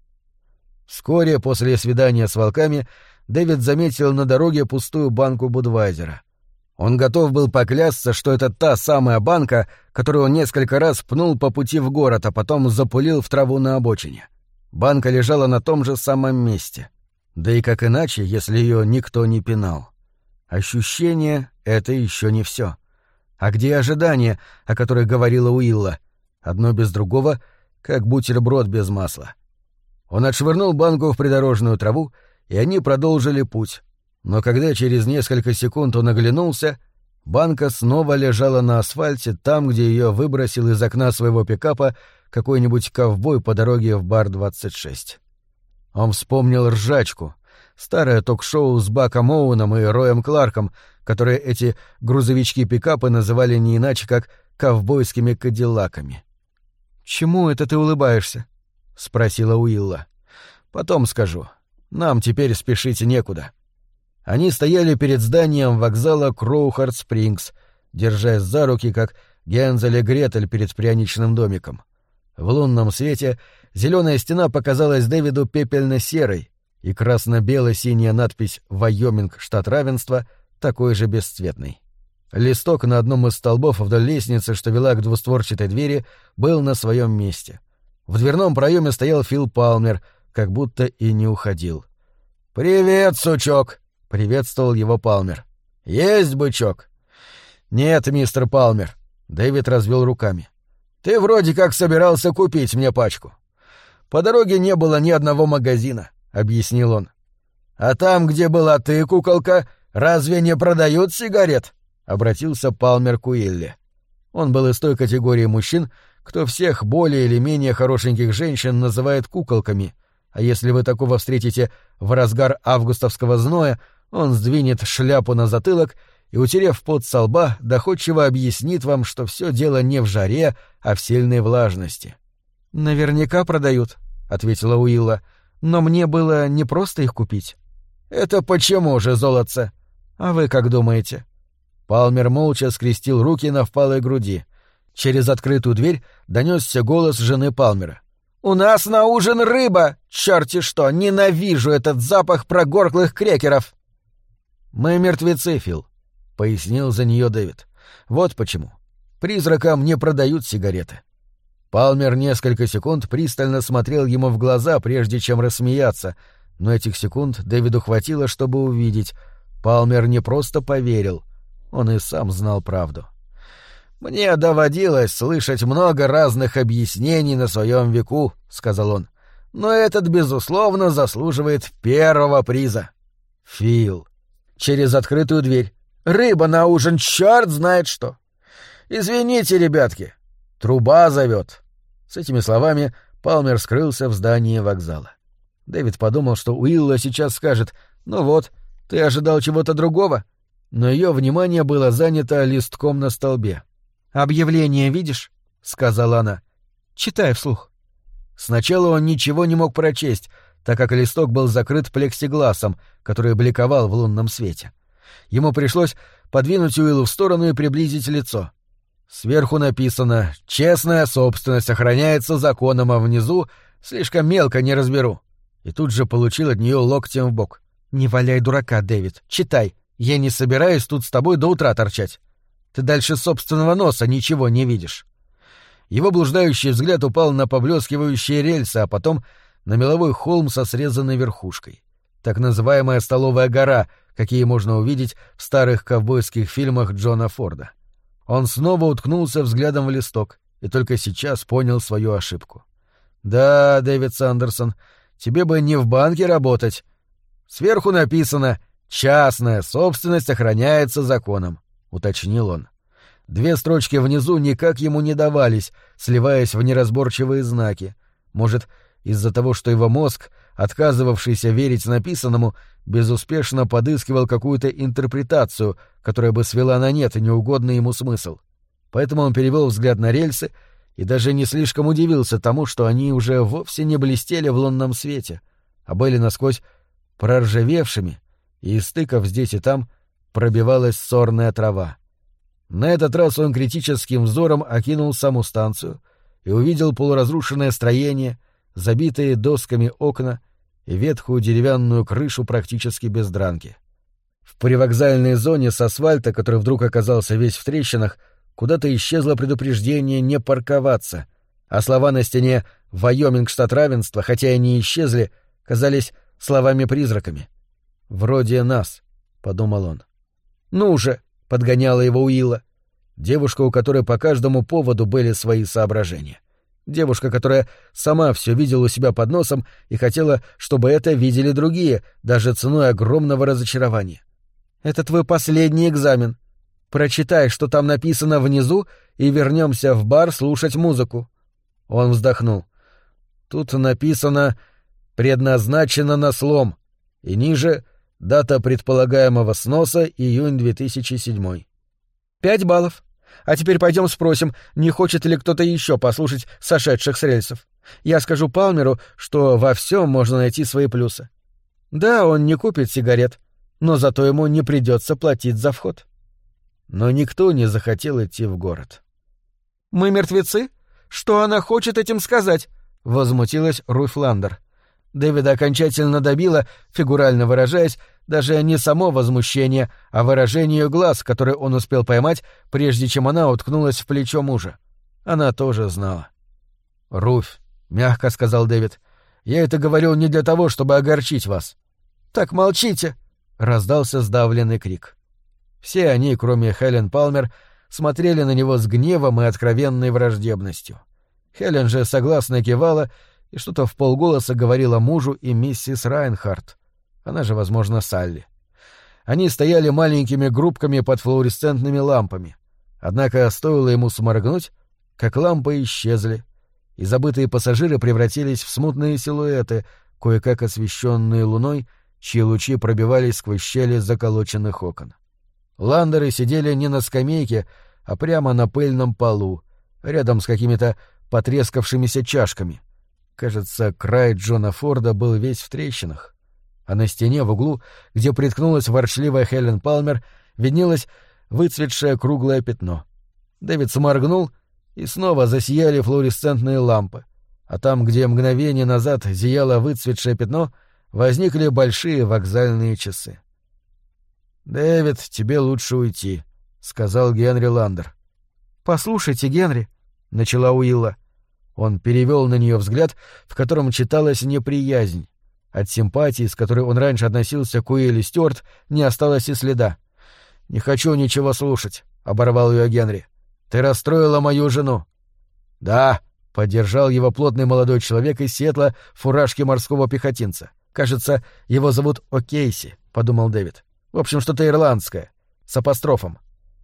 Вскоре после свидания с волками Дэвид заметил на дороге пустую банку Будвайзера. Он готов был поклясться, что это та самая банка, которую он несколько раз пнул по пути в город, а потом запулил в траву на обочине. Банка лежала на том же самом месте. Да и как иначе, если ее никто не пинал? Ощущение — это еще не все. А где ожидания, о которых говорила Уилла? Одно без другого, как бутерброд без масла. Он отшвырнул банку в придорожную траву, и они продолжили путь. Но когда через несколько секунд он оглянулся, банка снова лежала на асфальте там, где ее выбросил из окна своего пикапа какой-нибудь ковбой по дороге в бар двадцать шесть. Он вспомнил «Ржачку», старое ток-шоу с Баком Оуэном и Роем Кларком, которые эти грузовички-пикапы называли не иначе, как «ковбойскими кадиллаками». «Чему это ты улыбаешься?» — спросила Уилла. «Потом скажу. Нам теперь спешить некуда». Они стояли перед зданием вокзала Кроухард-Спрингс, держась за руки, как Гензель и Гретель перед пряничным домиком. В лунном свете зеленая стена показалась Дэвиду пепельно-серой, и красно-бело-синяя надпись «Вайоминг, штат равенства» такой же бесцветной. Листок на одном из столбов вдоль лестницы, что вела к двустворчатой двери, был на своем месте. В дверном проеме стоял Фил Палмер, как будто и не уходил. «Привет, сучок!» — приветствовал его Палмер. «Есть бычок?» «Нет, мистер Палмер», — Дэвид развел руками. «Ты вроде как собирался купить мне пачку. По дороге не было ни одного магазина», — объяснил он. «А там, где была ты, куколка, разве не продают сигарет?» — обратился Палмер к Уилле. Он был из той категории мужчин, кто всех более или менее хорошеньких женщин называет куколками, а если вы такого встретите в разгар августовского зноя, он сдвинет шляпу на затылок и, утерев пот со лба, доходчиво объяснит вам, что все дело не в жаре, а в сильной влажности. «Наверняка продают», — ответила Уилла, — «но мне было не просто их купить». «Это почему же, золотце?» «А вы как думаете?» Палмер молча скрестил руки на впалой груди. Через открытую дверь донесся голос жены Палмера. «У нас на ужин рыба! Чёрти что! Ненавижу этот запах прогорклых крекеров!» «Мы мертвецы, Фил», — пояснил за нее Дэвид. «Вот почему. Призракам не продают сигареты». Палмер несколько секунд пристально смотрел ему в глаза, прежде чем рассмеяться, но этих секунд Дэвиду хватило, чтобы увидеть. Палмер не просто поверил, он и сам знал правду. «Мне доводилось слышать много разных объяснений на своем веку», — сказал он, — «но этот, безусловно, заслуживает первого приза». «Фил». Через открытую дверь. «Рыба на ужин, черт знает что!» «Извините, ребятки, труба зовет». С этими словами Палмер скрылся в здании вокзала. Дэвид подумал, что Уилла сейчас скажет: «Ну вот, ты ожидал чего-то другого?» Но ее внимание было занято листком на столбе. «Объявление видишь?» — сказала она. «Читай вслух». Сначала он ничего не мог прочесть, так как листок был закрыт плексигласом, который бликовал в лунном свете. Ему пришлось подвинуть Уиллу в сторону и приблизить лицо. Сверху написано «Честная собственность охраняется законом», а внизу «Слишком мелко, не разберу». И тут же получил от нее локтем в бок. «Не валяй дурака, Дэвид, читай. Я не собираюсь тут с тобой до утра торчать. Ты дальше собственного носа ничего не видишь». Его блуждающий взгляд упал на поблескивающие рельсы, а потом на меловой холм со срезанной верхушкой. Так называемая столовая гора, какие можно увидеть в старых ковбойских фильмах Джона Форда. Он снова уткнулся взглядом в листок и только сейчас понял свою ошибку. «Да, Дэвид Сандерсон, тебе бы не в банке работать. Сверху написано «Частная собственность охраняется законом», — уточнил он. Две строчки внизу никак ему не давались, сливаясь в неразборчивые знаки. Может, из-за того, что его мозг, отказывавшийся верить написанному, безуспешно подыскивал какую-то интерпретацию, которая бы свела на нет неугодный ему смысл. Поэтому он перевел взгляд на рельсы и даже не слишком удивился тому, что они уже вовсе не блестели в лунном свете, а были насквозь проржавевшими, и из стыков здесь и там пробивалась сорная трава. На этот раз он критическим взором окинул саму станцию и увидел полуразрушенное строение, забитые досками окна и ветхую деревянную крышу практически без дранки. В привокзальной зоне с асфальта, который вдруг оказался весь в трещинах, куда-то исчезло предупреждение не парковаться, а слова на стене «Вайоминг, штат равенства», хотя и не исчезли, казались словами-призраками. «Вроде нас», — подумал он. «Ну же!» — подгоняла его Уилла, девушка, у которой по каждому поводу были свои соображения. Девушка, которая сама все видела у себя под носом и хотела, чтобы это видели другие, даже ценой огромного разочарования. «Это твой последний экзамен. Прочитай, что там написано внизу, и вернемся в бар слушать музыку». Он вздохнул. «Тут написано «предназначено на слом», и ниже дата предполагаемого сноса июнь две тысячи седьмой. «Пять баллов. А теперь пойдем спросим, не хочет ли кто-то еще послушать сошедших с рельсов. Я скажу Палмеру, что во всем можно найти свои плюсы. Да, он не купит сигарет, но зато ему не придется платить за вход». Но никто не захотел идти в город. «Мы мертвецы? Что она хочет этим сказать?» — возмутилась Руфь Ландер. Дэвида окончательно добило, фигурально выражаясь, даже не само возмущение, а выражение глаз, которое он успел поймать, прежде чем она уткнулась в плечо мужа. Она тоже знала. «Руфь», — мягко сказал Дэвид, — «я это говорил не для того, чтобы огорчить вас». «Так молчите!» — раздался сдавленный крик. Все они, кроме Хелен Палмер, смотрели на него с гневом и откровенной враждебностью. Хелен же согласно кивала и что-то вполголоса говорила мужу и миссис Райнхарт. Она же, возможно, Салли. Они стояли маленькими группками под флуоресцентными лампами. Однако стоило ему сморгнуть, как лампы исчезли, и забытые пассажиры превратились в смутные силуэты, кое-как освещенные луной, чьи лучи пробивались сквозь щели заколоченных окон. Ландеры сидели не на скамейке, а прямо на пыльном полу, рядом с какими-то потрескавшимися чашками. Кажется, край Джона Форда был весь в трещинах. А на стене в углу, где приткнулась ворчливая Хелен Палмер, виднелось выцветшее круглое пятно. Дэвид сморгнул, и снова засияли флуоресцентные лампы, а там, где мгновение назад зияло выцветшее пятно, возникли большие вокзальные часы. «Дэвид, тебе лучше уйти», — сказал Генри Ландер. «Послушайте, Генри», — начала Уилла. Он перевел на нее взгляд, в котором читалась неприязнь. От симпатии, с которой он раньше относился к Уилле Стюарт, не осталось и следа. «Не хочу ничего слушать», — оборвал ее Генри. «Ты расстроила мою жену». «Да», — поддержал его плотный молодой человек из Сиэтла в фуражке морского пехотинца. «Кажется, его зовут О'Кейси», — подумал Дэвид. «В общем, что-то ирландское. С апострофом».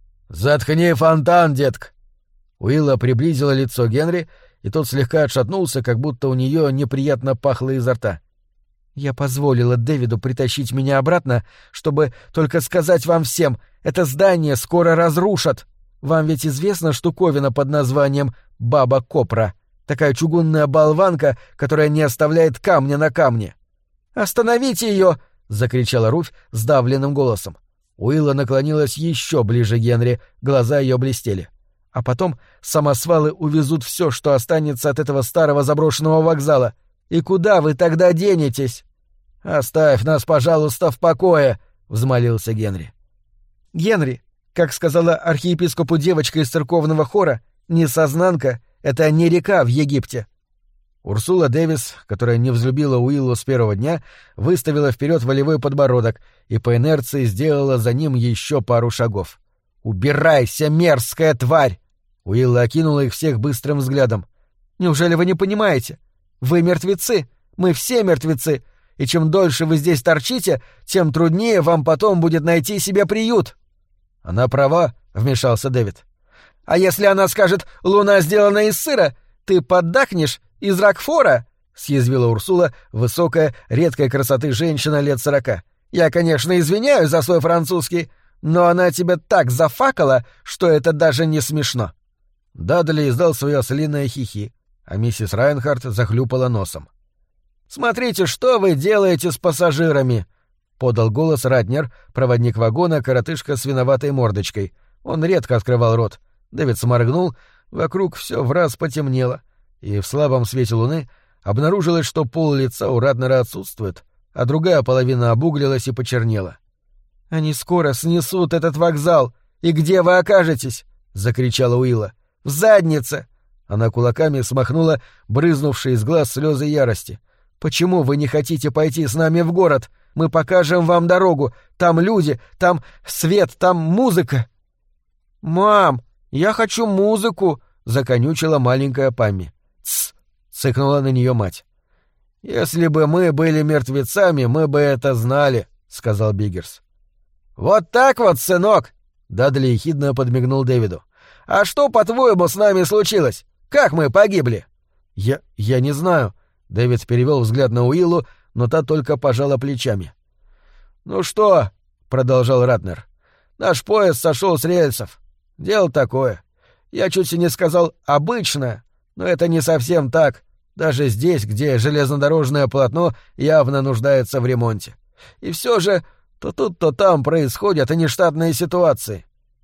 «Заткни фонтан, детка!» Уилла приблизила лицо Генри, и тот слегка отшатнулся, как будто у нее неприятно пахло изо рта. «Я позволила Дэвиду притащить меня обратно, чтобы только сказать вам всем, это здание скоро разрушат. Вам ведь известна штуковина под названием «Баба Копра», такая чугунная болванка, которая не оставляет камня на камне». «Остановите ее!» — закричала Руфь сдавленным голосом. Уилла наклонилась еще ближе к Генри, глаза ее блестели. «А потом самосвалы увезут все, что останется от этого старого заброшенного вокзала. И куда вы тогда денетесь?» «Оставь нас, пожалуйста, в покое!» — взмолился Генри. «Генри, как сказала архиепископу девочка из церковного хора, несознанка — это не река в Египте». Урсула Дэвис, которая не взлюбила Уиллу с первого дня, выставила вперед волевой подбородок и по инерции сделала за ним еще пару шагов. «Убирайся, мерзкая тварь!» Уилла окинула их всех быстрым взглядом. «Неужели вы не понимаете? Вы мертвецы, мы все мертвецы, и чем дольше вы здесь торчите, тем труднее вам потом будет найти себе приют». «Она права», — вмешался Дэвид. «А если она скажет «луна сделана из сыра», ты поддакнешь из Рокфора?» — съязвила Урсула, высокая, редкой красоты женщина лет сорока. «Я, конечно, извиняюсь за свой французский, но она тебя так зафакала, что это даже не смешно». Дадли издал свое ослиное хихи, а миссис Райнхарт захлюпала носом. «Смотрите, что вы делаете с пассажирами!» — подал голос Ратнер, проводник вагона, коротышка с виноватой мордочкой. Он редко открывал рот. Дэвид сморгнул, вокруг все враз потемнело, и в слабом свете луны обнаружилось, что пол лица у Ратнера отсутствует, а другая половина обуглилась и почернела. «Они скоро снесут этот вокзал, и где вы окажетесь?» — закричала Уилла. «В заднице!» Она кулаками смахнула брызнувшие из глаз слезы ярости. «Почему вы не хотите пойти с нами в город? Мы покажем вам дорогу. Там люди, там свет, там музыка». «Мам, я хочу музыку!» — законючила маленькая Памми. «Тсс!» цыкнула на нее мать. «Если бы мы были мертвецами, мы бы это знали», — сказал Биггерс. «Вот так вот, сынок!» — Дадли ехидно подмигнул Дэвиду. «А что, по-твоему, с нами случилось? Как мы погибли?» «Я... я не знаю». Дэвид перевел взгляд на Уиллу, но та только пожала плечами. «Ну что?» — продолжал Ратнер. «Наш поезд сошел с рельсов. Дело такое. Я чуть и не сказал «обычное», но это не совсем так, даже здесь, где железнодорожное полотно явно нуждается в ремонте. И все же то тут, то там происходят нештатные ситуации».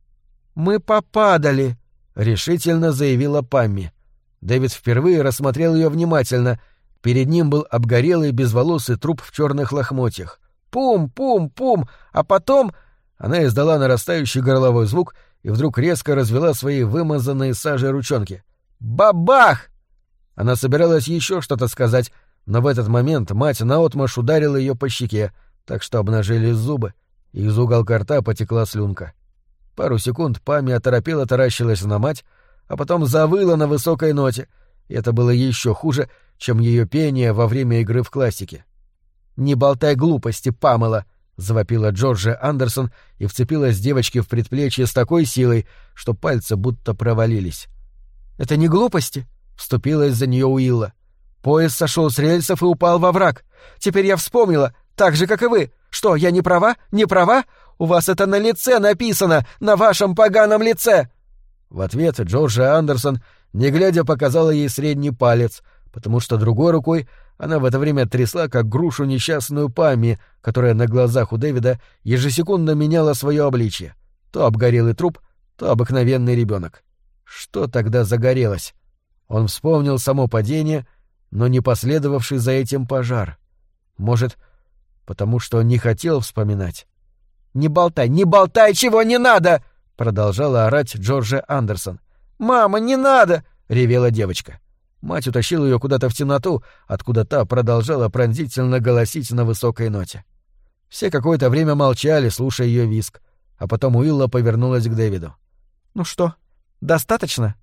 «Мы попадали», — решительно заявила Памми. Дэвид впервые рассмотрел ее внимательно. Перед ним был обгорелый безволосый труп в черных лохмотьях. «Пум, пум, пум!» А потом... Она издала нарастающий горловой звук и вдруг резко развела свои вымазанные сажей ручонки. «Бабах!» Она собиралась еще что-то сказать, но в этот момент мать наотмашь ударила ее по щеке, так что обнажились зубы, и из уголка рта потекла слюнка. Пару секунд Памми оторопела таращилась на мать, а потом завыла на высокой ноте, и это было еще хуже, чем ее пение во время игры в классике. «Не болтай глупости, Памела!» — завопила Джорджия Андерсон и вцепилась девочке в предплечье с такой силой, что пальцы будто провалились. «Это не глупости!» — вступилась за нее Уилла. «Поезд сошел с рельсов и упал во враг. Теперь я вспомнила, так же, как и вы. Что, я не права? Не права? У вас это на лице написано, на вашем поганом лице!» В ответ Джорджия Андерсон, не глядя, показала ей средний палец, потому что другой рукой она в это время трясла, как грушу, несчастную Памми, которая на глазах у Дэвида ежесекундно меняла свое обличье. То обгорелый труп, то обыкновенный ребенок. Что тогда загорелось? Он вспомнил само падение, но не последовавший за этим пожар. Может, потому что он не хотел вспоминать? «Не болтай, не болтай, чего не надо!» — продолжала орать Джорджия Андерсон. «Мама, не надо!» — ревела девочка. Мать утащила ее куда-то в темноту, откуда та продолжала пронзительно голосить на высокой ноте. Все какое-то время молчали, слушая ее визг, а потом Уилла повернулась к Дэвиду. «Ну что, достаточно?»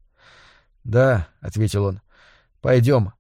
«Да», — ответил он. «Пойдем».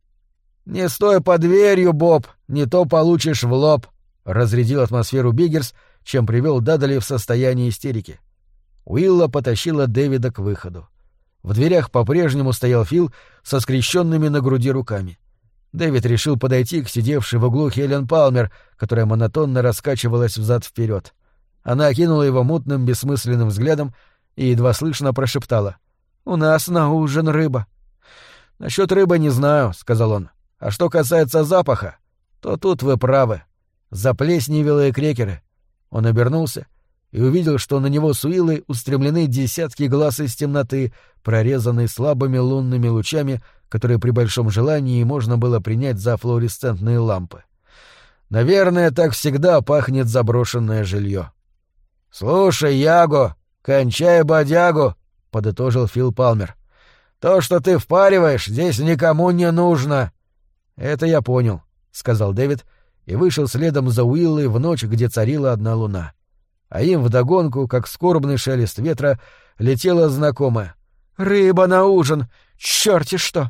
«Не стой под дверью, Боб, не то получишь в лоб», — разрядил атмосферу Биггерс, чем привел Дадли в состояние истерики. Уилла потащила Дэвида к выходу. В дверях по-прежнему стоял Фил со скрещенными на груди руками. Дэвид решил подойти к сидевшей в углу Хелен Палмер, которая монотонно раскачивалась взад-вперед. Она окинула его мутным, бессмысленным взглядом и едва слышно прошептала: «У нас на ужин рыба». «Насчет рыбы не знаю», — сказал он. «А что касается запаха, то тут вы правы. Заплесневелые крекеры». Он обернулся и увидел, что на него с Уиллой устремлены десятки глаз из темноты, прорезанной слабыми лунными лучами, которые при большом желании можно было принять за флуоресцентные лампы. Наверное, так всегда пахнет заброшенное жилье. «Слушай, Яго, кончай бодягу», — подытожил Фил Палмер. «То, что ты впариваешь, здесь никому не нужно». «Это я понял», — сказал Дэвид и вышел следом за Уиллой в ночь, где царила одна луна. А им вдогонку, как скорбный шелест ветра, летела знакомая: «Рыба на ужин! Чёрти что!»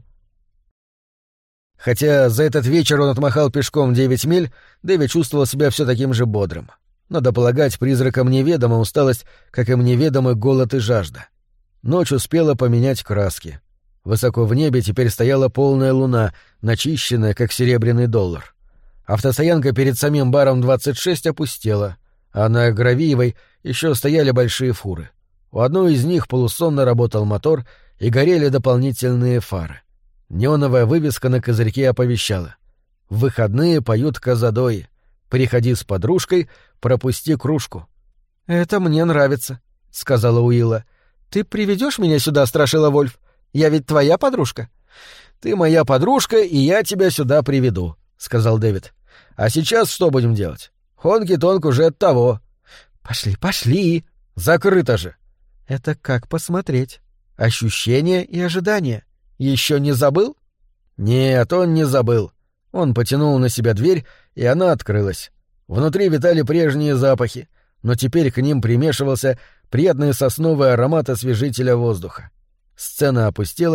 Хотя за этот вечер он отмахал пешком девять миль, Дэвид чувствовал себя все таким же бодрым. Надо полагать, призракам неведома усталость, как им неведомы голод и жажда. Ночь успела поменять краски. Высоко в небе теперь стояла полная луна, начищенная, как серебряный доллар. Автостоянка перед самим баром двадцать шесть опустела, а на Гравиевой еще стояли большие фуры. У одной из них полусонно работал мотор, и горели дополнительные фары. Неоновая вывеска на козырьке оповещала: «В выходные поют казадои. Приходи с подружкой, пропусти кружку». «Это мне нравится», — сказала Уилла. «Ты приведешь меня сюда, Страшила Вольф? Я ведь твоя подружка». «Ты моя подружка, и я тебя сюда приведу», — сказал Дэвид. «А сейчас что будем делать? Хонки-тонк уже от того». «Пошли, пошли!» «Закрыто же!» «Это как посмотреть. Ощущения и ожидания. Еще не забыл?» «Нет, он не забыл». Он потянул на себя дверь, и она открылась. Внутри витали прежние запахи, но теперь к ним примешивался приятный сосновый аромат освежителя воздуха. Сцена опустела,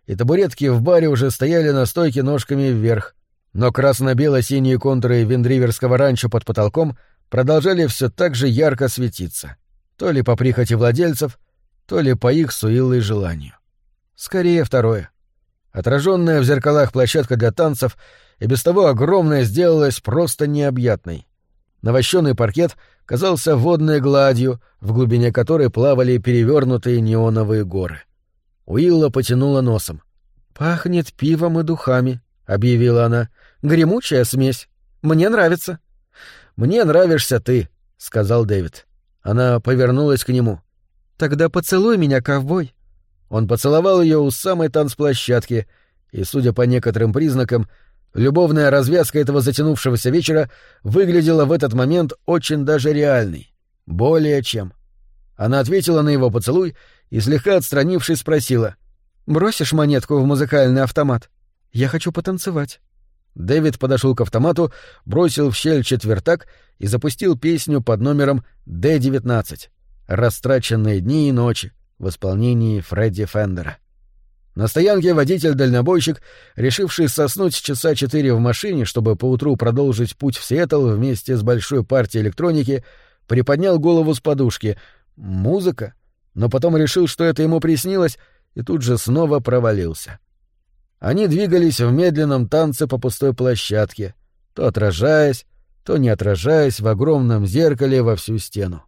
и табуретки в баре уже стояли на стойке ножками вверх, но красно-бело-синие контуры виндриверского ранчо под потолком продолжали все так же ярко светиться, то ли по прихоти владельцев, то ли по их с Уиллой желанию. Скорее второе. Отраженная в зеркалах площадка для танцев и без того огромная сделалась просто необъятной. Навощенный паркет казался водной гладью, в глубине которой плавали перевернутые неоновые горы. Уилла потянула носом. «Пахнет пивом и духами», — объявила она. «Гремучая смесь. Мне нравится». «Мне нравишься ты», — сказал Дэвид. Она повернулась к нему. «Тогда поцелуй меня, ковбой». Он поцеловал ее у самой танцплощадки, и, судя по некоторым признакам, любовная развязка этого затянувшегося вечера выглядела в этот момент очень даже реальной. Более чем. Она ответила на его поцелуй и, слегка отстранившись, спросила: «Бросишь монетку в музыкальный автомат? Я хочу потанцевать». Дэвид подошел к автомату, бросил в щель четвертак и запустил песню под номером Дэ девятнадцать «Растраченные дни и ночи» в исполнении Фредди Фендера. На стоянке водитель-дальнобойщик, решивший соснуть часа четыре в машине, чтобы поутру продолжить путь в Сиэтл вместе с большой партией электроники, приподнял голову с подушки. Музыка? Но потом решил, что это ему приснилось, и тут же снова провалился. Они двигались в медленном танце по пустой площадке, то отражаясь, то не отражаясь в огромном зеркале во всю стену.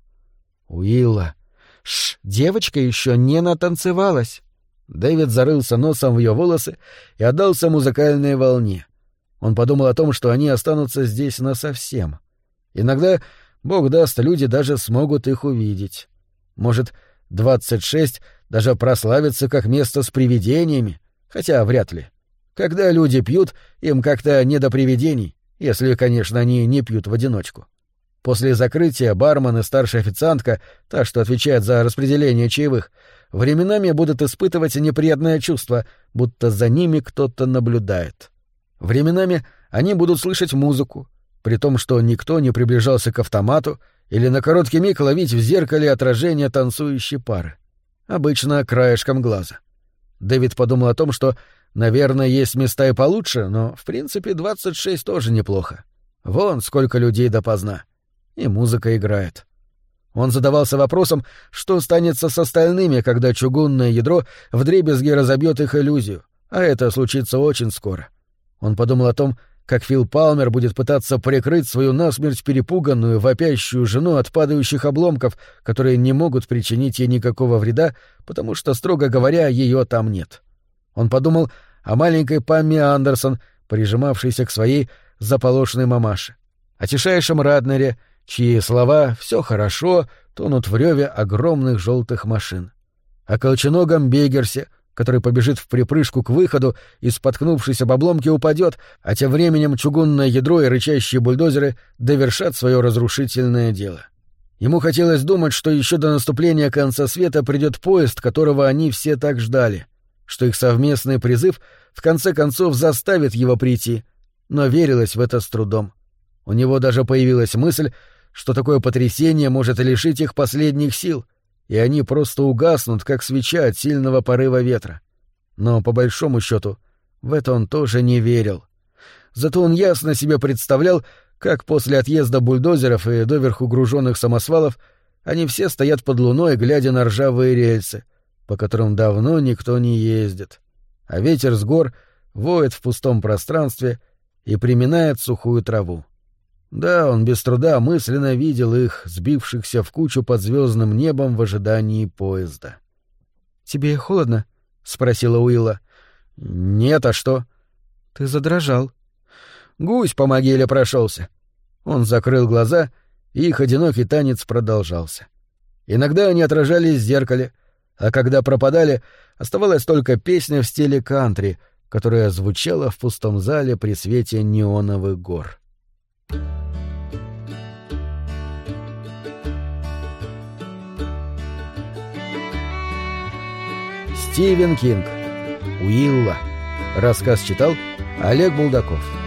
Уилла. Шш, девочка еще не натанцевалась. Дэвид зарылся носом в ее волосы и отдался музыкальной волне. Он подумал о том, что они останутся здесь насовсем. Иногда, бог даст, люди даже смогут их увидеть. Может, двадцать шесть даже прославится как место с привидениями, хотя вряд ли. Когда люди пьют, им как-то не до привидений, если, конечно, они не пьют в одиночку. После закрытия бармен и старшая официантка, та, что отвечает за распределение чаевых, временами будут испытывать неприятное чувство, будто за ними кто-то наблюдает. Временами они будут слышать музыку, при том, что никто не приближался к автомату, или на короткий миг ловить в зеркале отражение танцующей пары. Обычно краешком глаза. Дэвид подумал о том, что, наверное, есть места и получше, но, в принципе, двадцать шесть тоже неплохо. Вон сколько людей допоздна. И музыка играет. Он задавался вопросом, что станется с остальными, когда чугунное ядро вдребезги разобьет их иллюзию, а это случится очень скоро. Он подумал о том, как Фил Палмер будет пытаться прикрыть свою насмерть перепуганную, вопящую жену от падающих обломков, которые не могут причинить ей никакого вреда, потому что, строго говоря, ее там нет. Он подумал о маленькой Памме Андерсон, прижимавшейся к своей заполошенной мамаше, о тишайшем Раднере, чьи слова «все хорошо» тонут в реве огромных желтых машин, о колченогом Бегерсе, который побежит в припрыжку к выходу и, споткнувшись об обломке, упадет, а тем временем чугунное ядро и рычащие бульдозеры довершат свое разрушительное дело. Ему хотелось думать, что еще до наступления конца света придет поезд, которого они все так ждали, что их совместный призыв в конце концов заставит его прийти, но верилось в это с трудом. У него даже появилась мысль, что такое потрясение может лишить их последних сил, и они просто угаснут, как свеча от сильного порыва ветра. Но, по большому счету, в это он тоже не верил. Зато он ясно себе представлял, как после отъезда бульдозеров и доверху груженных самосвалов они все стоят под луной, глядя на ржавые рельсы, по которым давно никто не ездит, а ветер с гор воет в пустом пространстве и приминает сухую траву. Да, он без труда мысленно видел их, сбившихся в кучу под звездным небом в ожидании поезда. «Тебе холодно?» — спросила Уилла. «Нет, а что?» «Ты задрожал». «Гусь по могиле прошелся». Он закрыл глаза, и их одинокий танец продолжался. Иногда они отражались в зеркале, а когда пропадали, оставалась только песня в стиле кантри, которая звучала в пустом зале при свете неоновых гор. Стивен Кинг. Уилла. Рассказ читал Олег Булдаков.